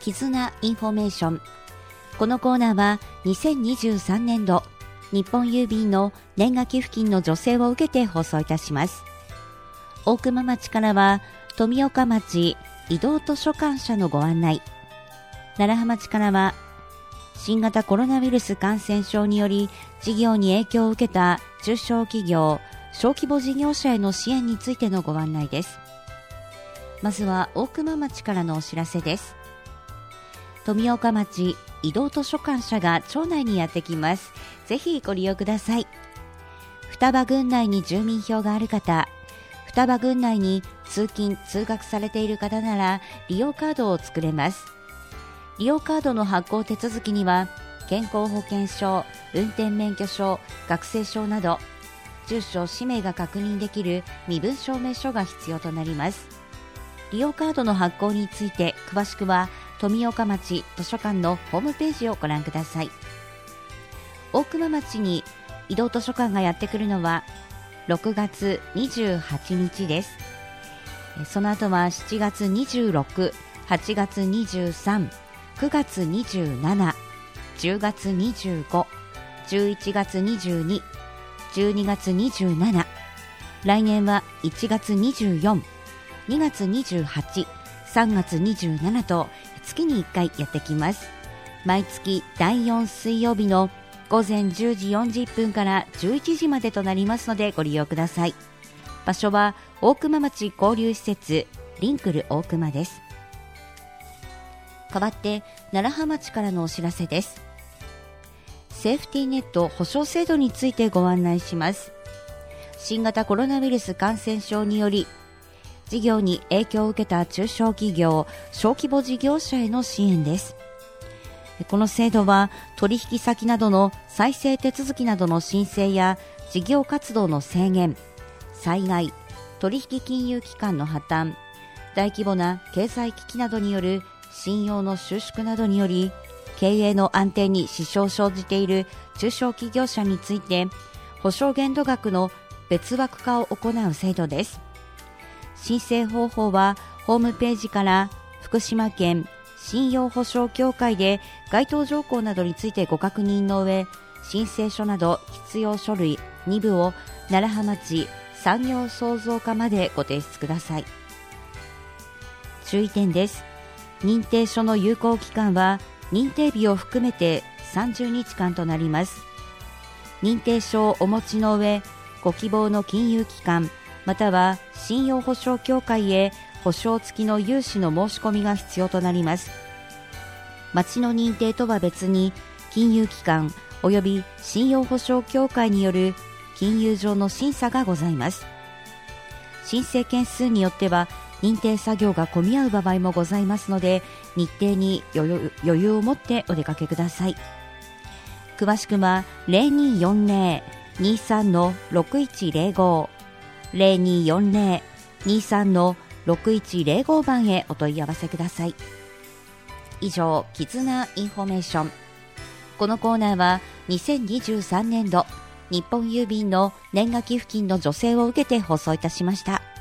絆インフォメーション。このコーナーは2023年度日本郵便の年賀寄付金の助成を受けて放送いたします。大熊町からは富岡町移動図書館社のご案内、楢葉町からは新型コロナウイルス感染症により事業に影響を受けた中小企業・小規模事業者への支援についてのご案内です。まずは大熊町からのお知らせです。富岡町移動図書館社が町内にやってきます。ぜひご利用ください。双葉郡内に住民票がある方、双葉郡内に通勤・通学されている方なら利用カードを作れます。利用カードの発行手続きには健康保険証、運転免許証、学生証など住所・氏名が確認できる身分証明書が必要となります。利用カードの発行について詳しくは富岡町図書館のホームページをご覧ください。大熊町に移動図書館がやってくるのは6月28日です。その後は7月26、8月23、9月27、10月25、11月22、12月27、来年は1月24、2月28、3月27と月に1回やってきます。毎月第4水曜日の午前10時40分から11時までとなりますのでご利用ください。場所は大熊町交流施設リンクル大熊です。代わって楢葉町からのお知らせです。セーフティーネット保証制度についてご案内します。新型コロナウイルス感染症により事業に影響を受けた中小企業・小規模事業者への支援です。この制度は取引先などの再生手続きなどの申請や事業活動の制限、災害、取引金融機関の破綻、大規模な経済危機などによる信用の収縮などにより経営の安定に支障を生じている中小企業者について保証限度額の別枠化を行う制度です。申請方法はホームページから福島県信用保証協会で該当条項などについてご確認の上、申請書など必要書類2部を楢葉町産業創造課までご提出ください。注意点です。認定書の有効期間は認定日を含めて30日間となります。認定書をお持ちの上、ご希望の金融機関または信用保証協会へ保証付きの融資の申し込みが必要となります。町の認定とは別に金融機関及び信用保証協会による金融上の審査がございます。申請件数によっては認定作業が混み合う場合もございますので、日程に余裕を持ってお出かけください。詳しくは 0240-23-6105 0240-23-6105 番へお問い合わせください。以上、絆インフォメーション。このコーナーは2023年度日本郵便の年賀寄付金の助成を受けて放送いたしました。